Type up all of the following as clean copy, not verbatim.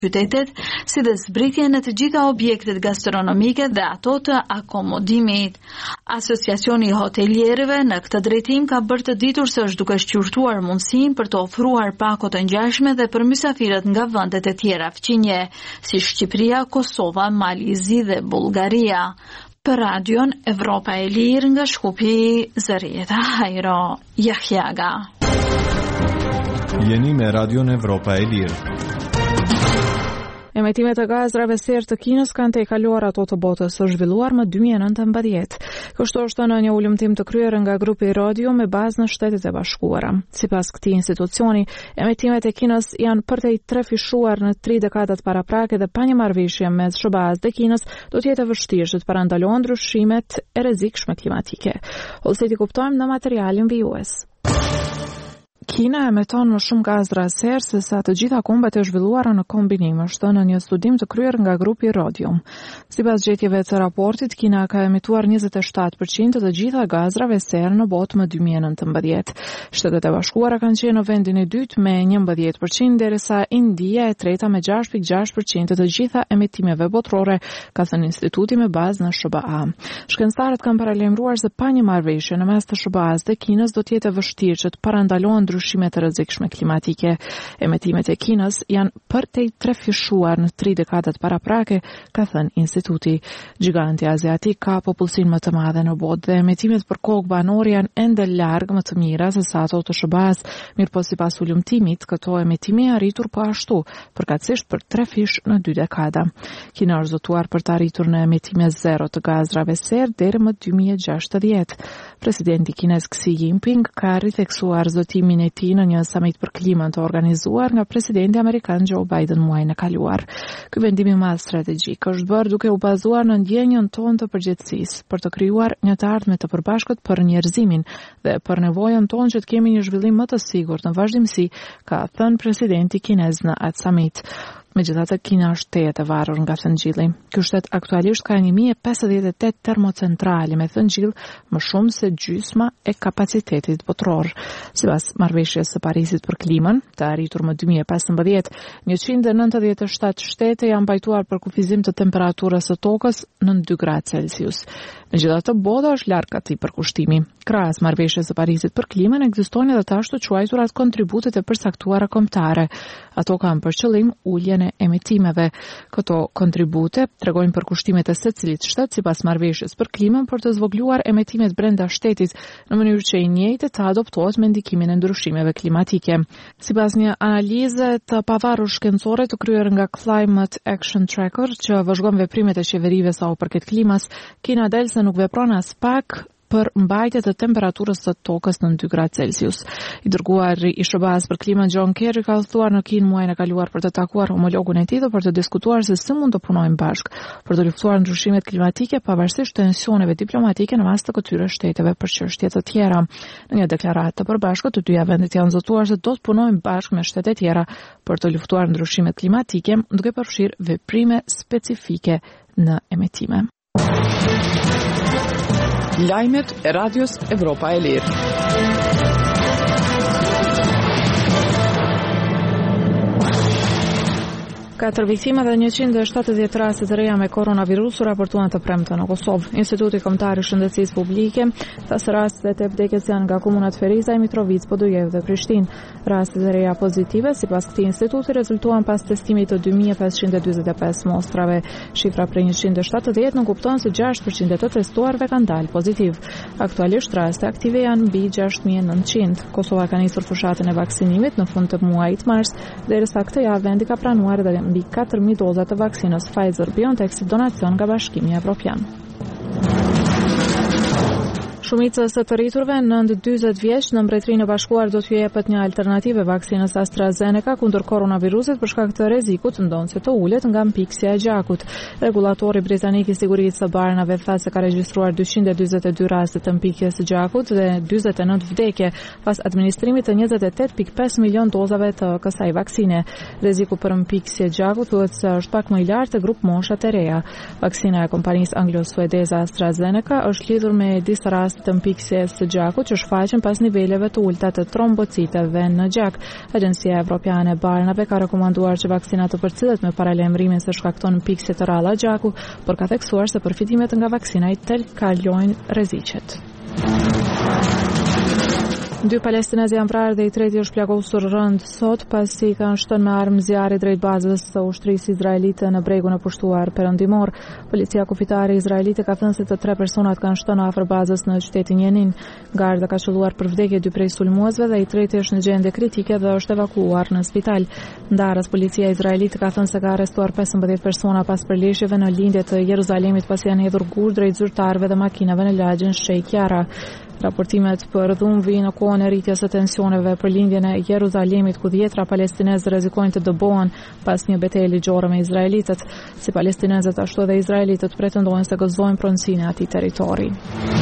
qytetet, si dhe zbritje në të gjitha objektet gastronomike dhe ato të akomodimit. Asociacioni i hotelierëve në këtë drejtim ka bërë të ditur se është duke shqyrtuar mundësinë për të ofruar pako të ngjashme dhe për mysafirët nga vendet e tjera fqinje, si Shqipëria, Kosova, Malizi dhe Bullgaria. Për Radion Evropa e Lirë nga Shkupi, Zërieta Hajro Jahjaga. Jeni me Radion Evropa e Lirë. Emetimet e gazrave serë të Kinës kanë tejkaluar ato të botës së zhvilluar më 2019. Kështu është në një ulëmtim të kryer nga grupi Radio me bazë në Shtetet e Bashkuara. Sipas këtij institucioni, emetimet e Kinës janë përtej trefishuar në 3 dekadat paraprake dhe pa një marrëveshje mes SBA-s dhe Kinës do të jetë e vështirë të parandalohen ndryshimet e rrezikshme klimatike. Ose ti kuptojmë në materialin vijues. Kina emeton më shumë gazra serë se sa të gjitha kombet e zhvilluara në kombinim, është në një studim të kryer nga grupi Radium. Sipas gjetjeve të raportit, Kina ka emituar 27% të gjitha gazrave serë në botë më 2019. Shtetet e Bashkuara kanë qenë në vendin e dytë me 11%, derisa India e treta me 6.6% të gjitha emitimeve botërore, ka thënë instituti me bazë në SBA. Shkencëtarët kanë paralajmëruar se pa një marrëveshje në mes të SBA-s dhe Kinës do të jetë e vështirë që të parandalohen ndryshimet e rrezikshme klimatike. Emetimet e Kinës janë përtej trefishuar në 3 dekadat paraprake, ka thënë instituti. Giganti aziatik ka popullsinë më të madhe në botë dhe emetimet për kokë banore janë ende larg më të mira se sa ato të SBA-s, mirëpo sipas ulëmtimit, këto emetime janë arritur po ashtu, përkatësisht për 3 fish në 2 dekada. Kina është zotuar për të arritur në emetime zero të gazrave serë deri më 2060. Presidenti kinez Xi Jinping ka ritheksuar zotimin e tij në një samit për klimën të organizuar nga presidenti amerikan Joe Biden muajin e kaluar. Ky vendim i madh strategjik është bërë duke u bazuar në ndjenjën tonë të përgjegjësisë për të krijuar një të ardhme të përbashkët për njerëzimin dhe për nevojën tonë që të kemi një zhvillim më të sigurt në vazhdimsi, ka thënë presidenti kinez në atë samit. Megjithatë, Kina është tejet e varur nga thëngjilli. Ky shtet aktualisht ka 1058 termocentrale me thëngjill, më shumë se gjysma e kapacitetit botëror. Sipas marrëveshjes së Parisit për klimën, të arritur më 2015, 197 shtete janë pajtuar për kufizim të temperaturës së tokës në 2 gradë Celsius. Megjithatë, bota është larg atij përkushtimi. Krahas marrëveshjes së Parisit për klimën, ekzistojnë edhe të ashtu quajturat kontributet e përcaktuara kombëtare. Ato kanë për qëllim uljen e emitimeve. Këto kontribute tregojnë për kushtimet e secilit shtet sipas marrëveshjes për klimën për të zvogëluar emetimet brenda shtetit në mënyrë që i njëjtë të adoptohet me ndikimin e ndryshimeve klimatike. Sipas një analize të pavarur shkencore të kryer nga Climate Action Tracker, që vëzhgon veprimet e qeverive sa u përket klimas, Kina del se nuk vepron as pak për mbajtje të temperaturës së tokës në 2 gradë Celsius. I dërguari i SBA-s për klimën John Kerry ka thuar në Kinë muajin e kaluar për të takuar homologun e tij dhe për të diskutuar se si mund të punojnë bashkë për të luftuar ndryshimet klimatike pavarësisht tensioneve diplomatike në mes të këtyre shteteve për çështje të tjera. Në një deklaratë të përbashkët, të dyja vendet janë zotuar se do të punojnë bashkë me shtete tjera për të luftuar ndryshimet klimatike, duke përfshirë veprime specifike në emetime. Lajmet e Radios Evropa e Lirë. 4 viktima dhe 170 raste të reja me koronavirus u raportuan të premte në Kosovë. Instituti Kombëtar i Shëndetësisë Publike tha se rastet e vdekjes janë nga komunat Ferizaj, Mitrovica, Podujev dhe Prishtinë. Rastet e reja pozitive, sipas këtij instituti, rezultuan pas testimit të 2545 mostrave. Shifra prej 170 nuk kupton se 6% të testuarve kanë dalë pozitiv. Aktualisht raste aktive janë mbi 6900. Kosova ka nisur fushatën e vaksinimit në fund të muajit mars, derisa këtë javë vendi ka pranuar edhe mbi 4000 doza të vaksinës Pfizer-BioNTech si donacion nga Bashkimi Evropian. Shumicës së të rriturve nënt 40 vjeç në Mbretërinë e Bashkuar do t'ju jepet një alternativë vaksinës AstraZeneca kundër koronavirusit për shkak të rrezikut ndonë të ulet nga mpiksja e gjakut. Regulatori britanik i sigurisë së barenave tha se ka regjistruar 242 raste të mpikjes së gjakut dhe 49 vdekje pas administrimit të 28.5 milion dozave të kësaj vaksine. Rreziku për mpiksje gjakut thuhet se është pak më i lartë te grup moshat e reja. Vaksina e kompanisë anglo-suedeze AstraZeneca është lidhur me disa raste rrezikit të mpiksjes së gjakut që shfaqen pas niveleve të ulta të trombociteve në gjak. Agjencia Evropiane e Barnave ka rekomanduar që vaksinat të përcillet me paralajmërimin se shkakton mpiksje të rralla gjaku, por ka theksuar se përfitimet nga vaksina i kalojnë rreziqet. 2 palestinezë janë vrarë dhe i treti është plagosur rënd sot pasi kanë shënë me armë zjarri drejt bazës së ushtrisë izraelite në bregun e pushtuar perëndimor. Policia kufitare izraelite ka thënë se të 3 personat kanë shënë afër bazës në qytetin Jenin. Garda ka qelluar për vdekje 2 prej sulmuesve dhe i treti është në gjendje kritike dhe është evakuuar në spital. Ndarës policia izraelite ka thënë se ka arrestuar 15 persona pas përleshjeve në lindje të Jeruzalemit pasi janë hedhur gur drejt zyrtarëve dhe makinave në lagjen Sheikh Jarrah. Raportimet për dhunë vijnë në kohën e rritjes së tensioneve për lindjen e Jeruzalemit ku dhjetra palestinezë rrezikojnë të dëbohen pas një betejë ligjore me izraelitët. Si palestinezët ashtu edhe izraelitët pretendojnë se gëzojnë pronësinë e atij territori.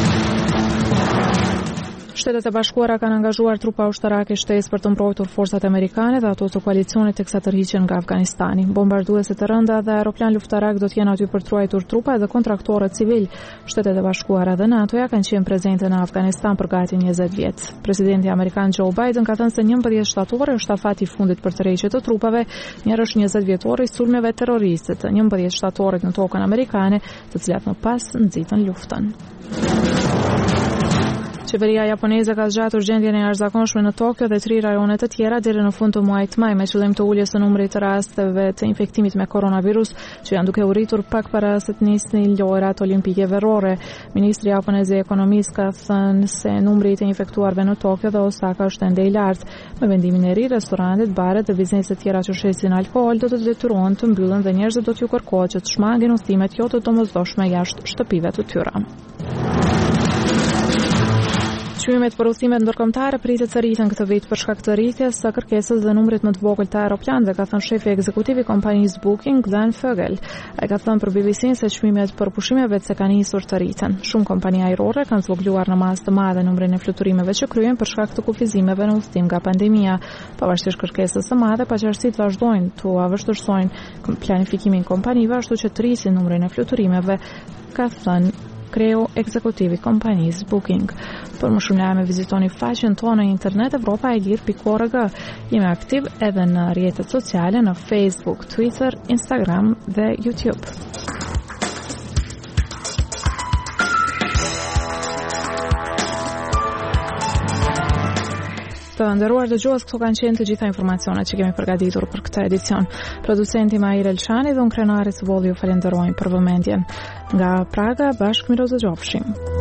Shtetet e Bashkuara kanë angazhuar trupa ushtarake shtesë për të mbrojtur forcat amerikane dhe ato të koalicionit teksa tërhiqen nga Afganistani. Bombarduese të rënda dhe aeroplan luftarak do të jenë aty për të ruajtur trupa dhe kontraktorët civil. Shtetet e Bashkuara dhe NATO-ja kanë qenë prezente në Afganistan për gati 20 vjet. Presidenti amerikan Joe Biden ka thënë se 11 shtator është afati i fundit për tërheqje të trupave, njëherë është 20 vjetori i sulmeve terroriste të 11 shtatorit në tokën amerikane, të cilat më pas nxitën luftën. Qeveria japoneze ka zgjatur gjendjen e jashtëzakonshme në Tokyo dhe 3 rajone të tjera deri në fund të muajit maj me qëllim të uljes së numrit të rasteve të infektimit me koronavirus që janë duke u rritur pak para se të nisnin lojrat olimpike verore. Ministri japonez i ekonomisë ka thënë se numri i të infektuarve në Tokyo dhe Osaka është ende i lartë. Me vendimin e ri, restorantet, baret dhe bizneset tjera që shesin alkool do të detyrohen të mbyllen dhe njerëzit do t'ju kërkohet që të shmangin udhëtimet jo të domosdoshme jashtë shtëpive të tyre. Çmimet për udhëtimet ndërkombëtare pritet të rriten këtë vit për shkak të rritjes së kërkesës dhe numrit më të vogël të aeroplanëve, ka thënë shefi ekzekutiv i kompanisë Booking, Glenn Fogel. Ai ka thënë për BBC se çmimet për pushimeve se kanë nisur të rriten. Shumë kompani ajrore kanë zvogëluar në masë të madhe numrin e fluturimeve që kryejnë për shkak të kufizimeve në udhëtim nga pandemia. Pavarësisht kërkesës së madhe, paqarësitë vazhdojnë të vështirësojnë planifikimin e kompanive, ashtu që të rrisin numrin e fluturimeve, ka thënë kreu ekzekutivi kompanisë Booking. Për më shumë lajme vizitoni faqen tonë në internet evropaelir.org. Jemi aktiv edhe në rrjetet sociale në Facebook, Twitter, Instagram dhe YouTube. Të nderuar dëgjues, këto kanë qenë të gjitha informacionet që kemi përgatitur për këtë edicion. Producenti Mair Elshani dhe unë Krenari Cëbolli ju falenderojmë për vëmendjen. Nga Praga, bashkë mirë dëgjofshim.